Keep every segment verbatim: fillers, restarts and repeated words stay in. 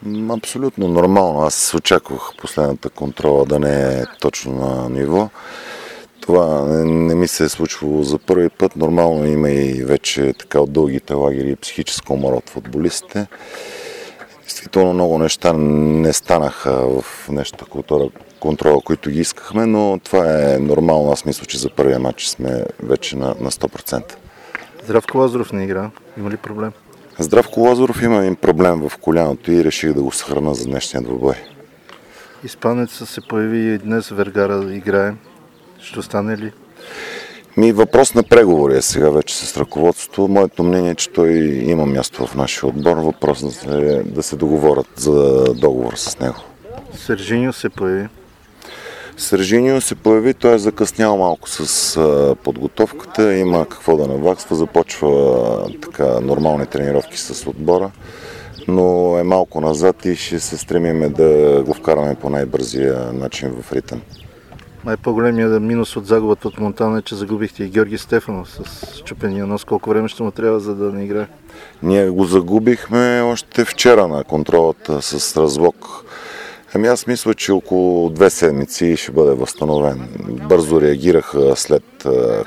М, Абсолютно нормално. Аз очаквах последната контрола да не е точно на ниво. Това не, не ми се е случвало за първи път. Нормално има и вече така от дългите лагери психическо умора от футболистите. Действително много неща не станаха в нещата култура, контрола, които ги искахме, но това е нормално. Аз мисля, че за първия матч сме вече на, на сто процента. Здравко Лазаров не игра. Има ли проблем? Здравко Лазаров има един проблем в коляното и реших да го съхрана за днешния двубой. Испанецът се появи и днес Вергара да играе. Ще остане ли? Ми въпрос на преговори е сега вече с ръководството. Моето мнение е, че той има място в нашия отбор. Въпросът е да се договорят за договор с него. Сержиньо се появи. Сержиньо се появи, той е закъснял малко с а, подготовката, има какво да наваксва, започва а, така нормални тренировки с отбора, но е малко назад и ще се стремиме да го вкараме по най-бързия начин в ритъм. Май по-големият минус от загубата от Монтана е, че загубихте и Георги Стефанов с чупения нос. Колко време ще му трябва, за да не играе? Ние го загубихме още вчера на контролата с разлог. Ами аз мисля, че около две седмици ще бъде възстановен. Бързо реагираха след а,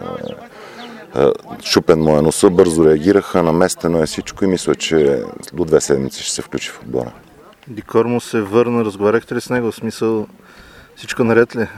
а, чупен му е носа, бързо реагираха, наместено е всичко и мисля, че до две седмици ще се включи в отбора. Дикор му се върна, разговаряхте ли с него? В смисъл, всичко наред ли?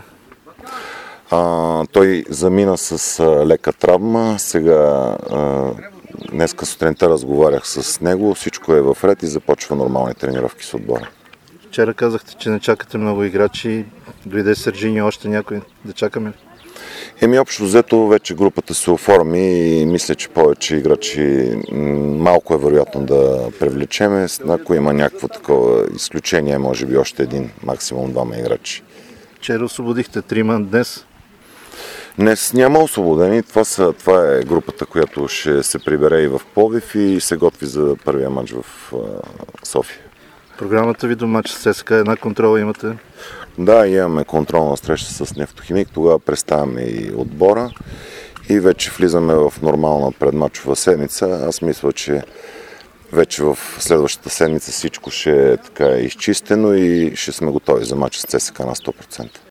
А, той замина с а, лека травма, сега а, днеска сутринта разговарях с него, всичко е в ред и започва нормални тренировки с отбора. Вчера казахте, че не чакате много играчи. Дойде Сержиньо, още някой да чакаме ли? Еми общо взето вече групата се оформи и мисля, че повече играчи малко е вероятно да привлечеме. Ако има някакво такова изключение, може би още един, максимум двама играчи. Вчера освободихте трима, днес? Днес няма освободени. Това, са, това е групата, която ще се прибере и в Пловдив и се готви за първия матч в София. Програмата ви до матч с ЦСКА, една контрола имате? Да, имаме контролна среща с Нефтохимик, тогава представяме и отбора и вече влизаме в нормална предмачова седмица. Аз мисля, че вече в следващата седмица всичко ще е така изчистено и ще сме готови за матч с ЦСКА на сто процента.